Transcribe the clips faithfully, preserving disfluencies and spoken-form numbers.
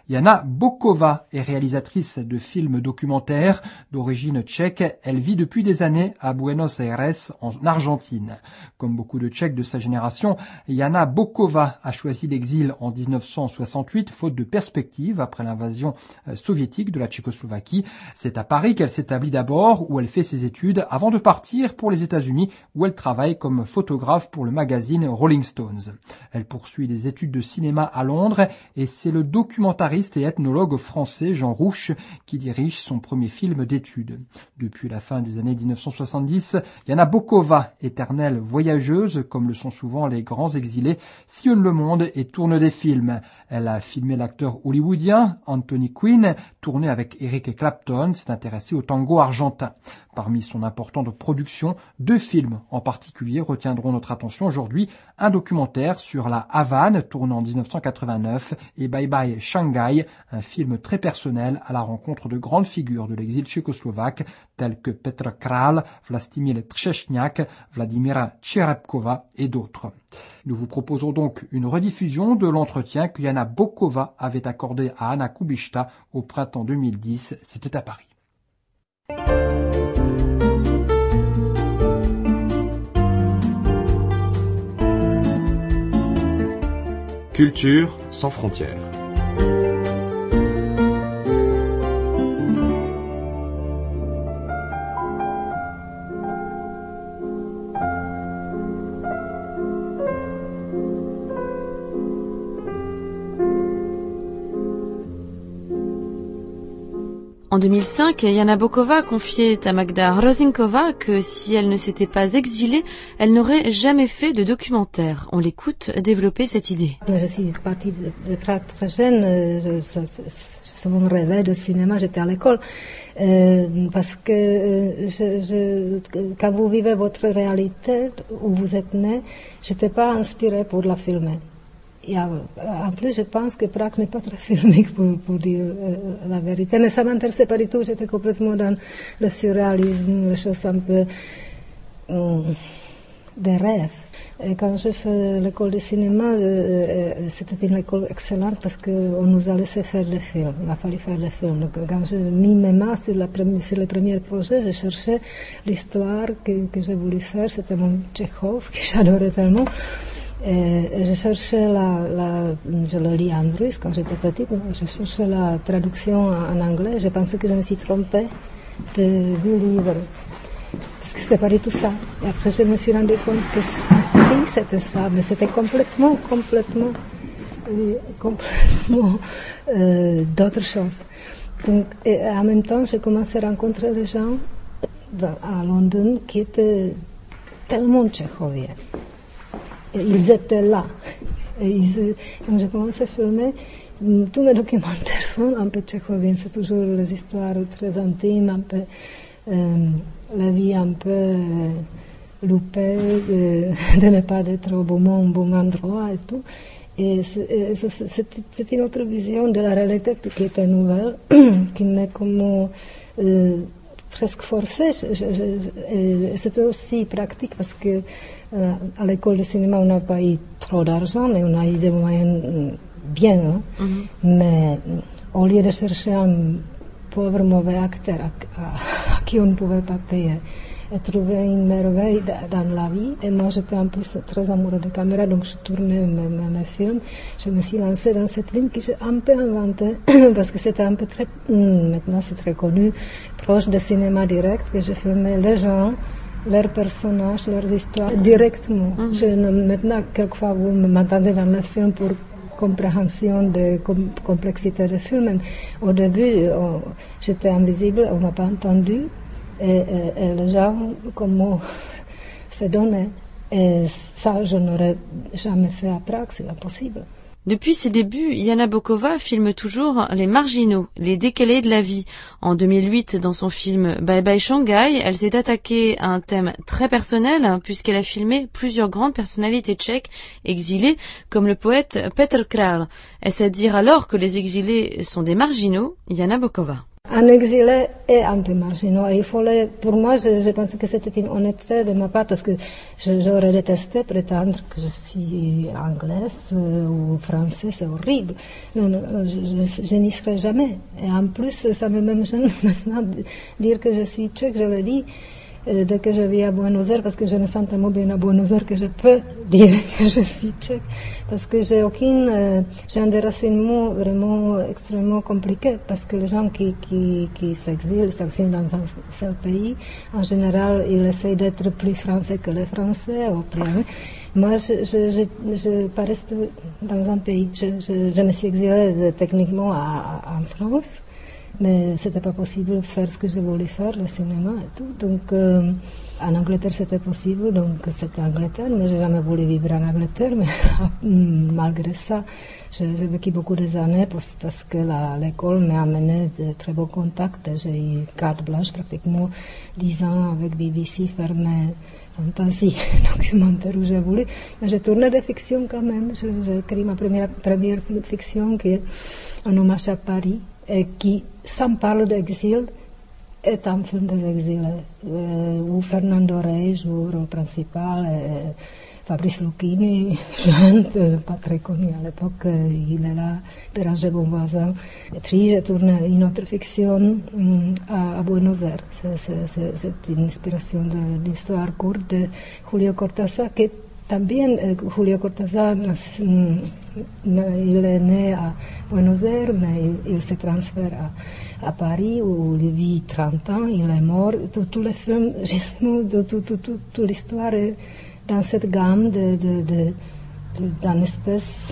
Jana Boková est réalisatrice de films documentaires d'origine tchèque. Elle vit depuis des années à Buenos Aires, en Argentine. Comme beaucoup de Tchèques de sa génération, Jana Boková a choisi l'exil en dix-neuf cent soixante-huit, faute de perspective après l'invasion soviétique de la Tchécoslovaquie. C'est à Paris qu'elle s'établit d'abord, où elle fait ses études, avant de partir pour les États-Unis, où elle travaille comme photographe pour le magazine Rolling Stones. Elle poursuit des études de cinéma à Londres et c'est le documentariste et ethnologue français Jean Rouch qui dirige son premier film d'études. Depuis la fin des années dix-neuf cent soixante-dix, Jana Boková, éternelle voyageuse, comme le sont souvent les grands exilés, sillonne le monde et tourne des films. Elle a filmé l'acteur hollywoodien Anthony Quinn, tourné avec Eric Clapton, s'est intéressée au tango argentin. Parmi son importante production, deux films en particulier retiendront notre attention aujourd'hui. Un documentaire sur la Havane, tourné en dix-neuf cent quatre-vingt-neuf, et Bye Bye Shanghai, un film très personnel à la rencontre de grandes figures de l'exil tchécoslovaque, tels que Petr Král, Vlastimil Třešňák, Vladimira Čerepkova et d'autres. Nous vous proposons donc une rediffusion de l'entretien que Jana Boková avait accordé à Anna Kubišta au printemps deux mille dix. C'était à Paris. Culture sans frontières. En deux mille cinq, Jana Boková confiait à Magda Hrozinkova que si elle ne s'était pas exilée, elle n'aurait jamais fait de documentaire. On l'écoute développer cette idée. Je suis partie de très très jeune, je, je, je, je rêvais de cinéma, j'étais à l'école, euh, parce que euh, je, je, quand vous vivez votre réalité, où vous êtes né, je n'étais pas inspirée pour la filmer. Et en plus, je pense que Prague n'est pas très filmique pour, pour dire euh, la vérité. Mais ça ne m'intéressait pas du tout. J'étais complètement dans le surréalisme, les choses un peu euh, des rêves. Et quand j'ai fait l'école de cinéma, euh, c'était une école excellente parce qu'on nous a laissé faire des films. Il a fallu faire des films. Donc, quand j'ai mis mes mains sur, la première, sur le premier projet, j'ai cherché l'histoire que, que j'ai voulu faire. C'était mon Tchekhov, que j'adorais tellement. Et je cherchais la, la, je le lis en russe quand j'étais petite, je cherchais la traduction en anglais, je pensais que je me suis trompée de, du livre, parce que c'était pas du tout ça. Et après je me suis rendu compte que si c'était ça, mais c'était complètement, complètement, euh, complètement euh, d'autres choses. Donc, et en même temps, j'ai commencé à rencontrer des gens à Londres qui étaient tellement tchéchoviens. Et ils étaient là. Et ils, quand j'ai commencé à filmer, tous mes documentaires sont un peu tchéchoviens. C'est toujours les histoires très intimes, un peu, euh, la vie un peu euh, loupée, de, de ne pas être au bon moment, au bon endroit et tout. Et c'est une autre vision de la réalité qui était nouvelle, qui n'est comme euh, presque forcée. C'était aussi pratique parce que euh, à l'école de cinéma, on n'a pas eu trop d'argent, mais on a eu des moyens bien. Hein? Mm-hmm. Mais au lieu de chercher un pauvre mauvais acteur à, à, à qui on ne pouvait pas payer, et trouver une merveille dans la vie. Et moi, j'étais en plus très amoureuse de caméra, donc je tournais mes, mes, mes films. Je me suis lancée dans cette ligne que j'ai un peu inventée, parce que c'était un peu très, maintenant c'est très connu, proche de cinéma direct, que je filmais les gens, leurs personnages, leurs histoires, directement. Mm-hmm. Je, maintenant, quelquefois, vous m'entendez dans le film pour compréhension de com- complexité de film. Au début, on, j'étais invisible, on m'a pas entendu. Et, et, et les gens, comment se donner. Et ça, je n'aurais jamais fait à Prague, c'est impossible. Depuis ses débuts, Jana Boková filme toujours les marginaux, les décalés de la vie. En deux mille huit, dans son film Bye Bye Shanghai, elle s'est attaquée à un thème très personnel, puisqu'elle a filmé plusieurs grandes personnalités tchèques exilées, comme le poète Petr Král. Est-ce à dire alors que les exilés sont des marginaux? Jana Boková. un exilé est un peu marginal. Il faut les, pour moi, je, je pense que c'était une honnêteté de ma part parce que je, j'aurais détesté prétendre que je suis anglaise euh, ou française, c'est horrible. Non, non, je, je, je n'y serai jamais. Et en plus, ça me même gêne maintenant de dire que je suis tchèque, je le dis. Dès que je vis à Buenos Aires, parce que je me sens tellement bien à Buenos Aires que je peux dire que je suis tchèque, parce que j'ai aucune, euh, j'ai un déracinement vraiment extrêmement compliqué, parce que les gens qui, qui, qui s'exilent, s'exilent dans un seul pays, en général, ils essayent d'être plus français que les Français, ou plus... Moi, je, je, je, je pas reste dans un pays. Je, je, je me suis exilée techniquement à, à, en France, mais c'était pas possible de faire ce que je voulais faire, le cinéma et tout. Donc, euh, en Angleterre, c'était possible, donc c'était Angleterre, mais j'ai jamais voulu vivre en Angleterre, mais malgré ça, j'ai, j'ai vécu beaucoup des années parce, parce que la, l'école m'a amené de très beaux contacts. J'ai eu carte blanche, pratiquement dix ans avec B B C, faire mes fantasies documentaires où j'ai voulu. Mais j'ai tourné des fictions quand même. J'ai, j'ai écrit ma première, première fiction qui est Un hommage à Paris, et qui, sans parler d'exil, est un film des exilés, euh, où Fernando Rey joue le rôle principal, et Fabrice Lucchini, jeune, pas très connu à l'époque, il est là, Béranger Bonvoisin. Et puis j'ai tourné une autre fiction um, à, à Buenos Aires. C'est, c'est, c'est, c'est une inspiration de l'histoire courte de Julio Cortázar, qui también eh, Julio Cortázar, il est né à Buenos Aires, mais il, il se transfère à, à Paris où il vit trente ans, il est mort. Tous les films, justement, toute l'histoire est dans cette gamme de, de, de, de, d'une espèce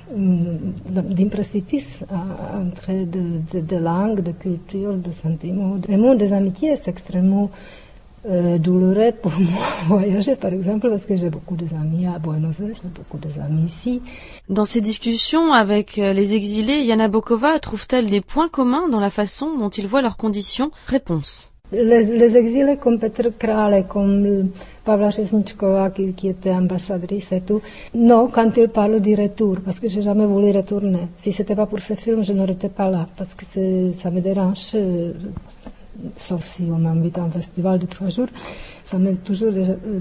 d'un précipice entre de, de, de langue, de culture, de sentiments. Le monde des amitiés, c'est extrêmement Euh, douloureux pour moi voyager, par exemple, parce que j'ai beaucoup d'amis à Buenos Aires, j'ai beaucoup d'amis ici. Dans ces discussions avec les exilés, Jana Bokova trouve-t-elle des points communs dans la façon dont ils voient leurs conditions? Réponse. Les, les exilés comme Petr Králek, comme Pavla Řezničková, qui, qui était ambassadrice et tout, non, quand ils parlent du retour, parce que j'ai jamais voulu retourner. Si c'était pas pour ce film, je n'aurais été pas là, parce que c'est, ça me dérange. Euh, sauf si on m'invite à un festival de trois jours, ça m'a toujours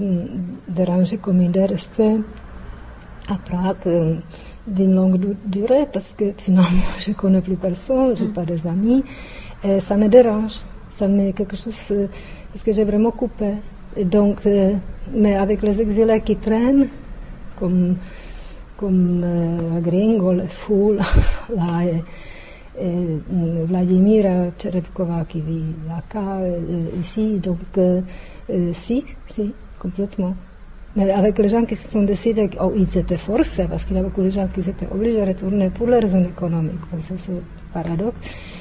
dérangé comme idée de rester à Prague d'une longue durée, parce que finalement je connais plus personne, j'ai pas des amis, et ça me dérange, ça me quelque chose, parce que j'ai vraiment coupé. Et donc, mais avec les exilés qui traînent, comme, comme euh, Gringo, les fous, là, et, et Vladimira Čerepková qui vit là, ici, donc euh, euh, si, si, complètement. Mais avec les gens qui se sont décidés, oh, ils étaient forcés, parce qu'il y a beaucoup de gens qui étaient obligés de retourner pour les raisons économiques, ça c'est le paradoxe.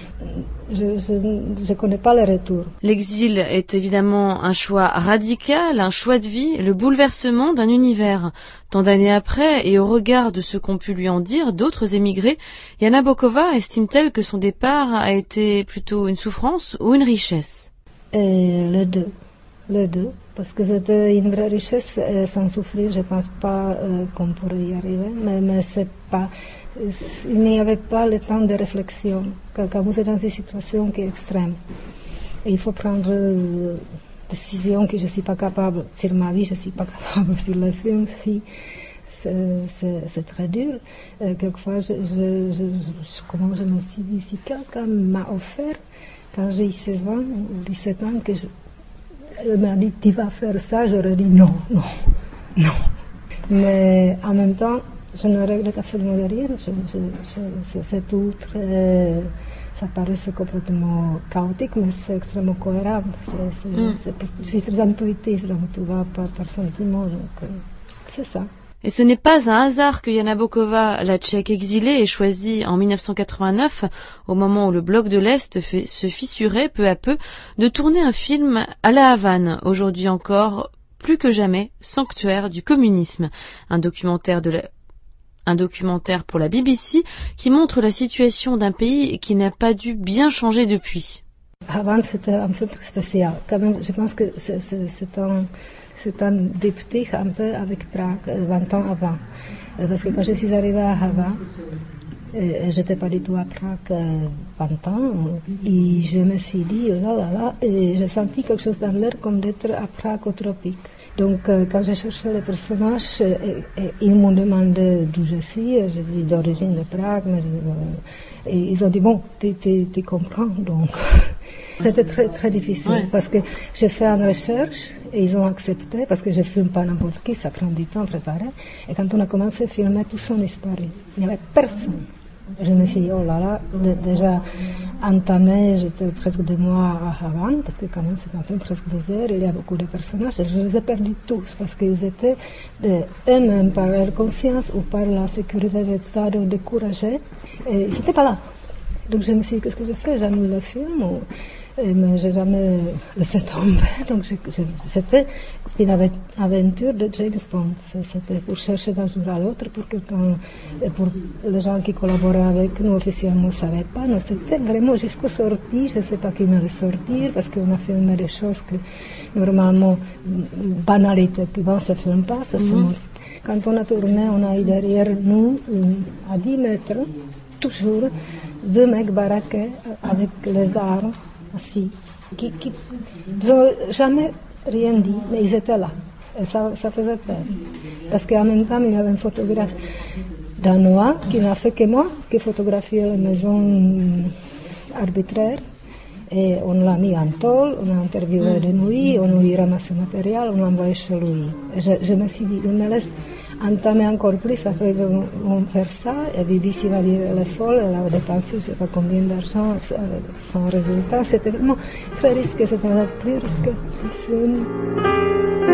Je ne connais pas le retour. L'exil est évidemment un choix radical, un choix de vie, le bouleversement d'un univers. Tant d'années après, et au regard de ce qu'ont pu lui en dire d'autres émigrés, Jana Bokova estime-t-elle que son départ a été plutôt une souffrance ou une richesse? Et les deux, les deux, parce que c'était une vraie richesse, et sans souffrir, je ne pense pas euh, qu'on pourrait y arriver, mais, mais c'est pas... Il n'y avait pas le temps de réflexion. Quand vous êtes dans une situation qui est extrême, et il faut prendre une décision que je ne suis pas capable, sur ma vie, je ne suis pas capable, sur le film, si, c'est, c'est, c'est très dur. Et quelquefois, je, je, je, je, comment je me suis dit, si quelqu'un m'a offert, quand j'ai eu seize ans ou dix-sept ans, que je, elle m'a dit, tu vas faire ça, j'aurais dit non, non, non. Mais en même temps, je ne regrette absolument rien. Je, je, je, c'est, c'est tout très... Ça paraît complètement chaotique, mais c'est extrêmement cohérent. C'est, c'est, mm. c'est, c'est très intuitif, donc tout va par, par sentiment. Donc, euh, c'est ça. Et ce n'est pas un hasard que Jana Bokova, la Tchèque exilée, ait choisi en dix-neuf cent quatre-vingt-neuf, au moment où le bloc de l'Est fait, se fissurait peu à peu, de tourner un film à La Havane, aujourd'hui encore, plus que jamais, sanctuaire du communisme. Un documentaire de la... Un documentaire pour la B B C qui montre la situation d'un pays qui n'a pas dû bien changer depuis. Havane, c'était un film très spécial. Quand même, je pense que c'est, c'est, c'est un, c'est un diptyque un peu avec Prague, vingt ans avant. Parce que quand je suis arrivée à Havane, Et j'étais pas du tout à Prague euh, vingt ans. Et je me suis dit, là, là, là, et j'ai senti quelque chose dans l'air comme d'être à Prague au tropique. Donc, euh, quand j'ai cherché les personnages, euh, et, et ils m'ont demandé d'où je suis. J'ai dit d'origine de Prague. Mais, euh, et ils ont dit, bon, tu, tu, tu comprends. Donc, c'était très, très difficile ouais. Parce que j'ai fait une recherche et ils ont accepté parce que je ne filme pas n'importe qui, ça prend du temps à préparer. Et quand on a commencé à filmer, tout sont disparu. Il n'y avait personne. Je me suis dit, oh là là, de, déjà entamé, j'étais presque deux mois à Havane, parce que quand même c'est un film presque désert, il y a beaucoup de personnages, et je les ai perdus tous, parce qu'ils étaient de, eux-mêmes par leur conscience ou par la sécurité d'État découragés, et ils n'étaient pas là. Donc je me suis dit, qu'est-ce que je fais? J'annule le film, ou, et, mais je n'ai jamais laissé tomber. Donc je, je, c'était une aventure de James Bond. C'était pour chercher d'un jour à l'autre, pour que quand, pour les gens qui collaboraient avec nous officiellement ne savaient pas. Non, c'était vraiment jusqu'aux sorties. Je ne sais pas qui m'allait sortir, parce qu'on a filmé des choses que normalement, banalité, qui ne se filme pas. Ça, mm-hmm. Quand on a tourné, on a eu derrière nous, à dix mètres, toujours, deux mecs baraqués avec les armes assis, qui n'ont jamais rien dit, mais ils étaient là. Et ça, ça faisait peur. Parce qu'en même temps, il y avait un photographe danois qui n'a fait que moi, qui photographiait les maisons arbitraires. Et on l'a mis en tôle, on a interviewé de nuit, on lui ramassé le matériel, on l'a envoyé chez lui. Et je, je me suis dit, il me laisse entamer encore plus, après ils vont faire ça, et B B C va dire, elle est folle, elle a dépensé je ne sais pas combien d'argent sans résultat. C'était vraiment très risqué, c'était le plus risqué du film.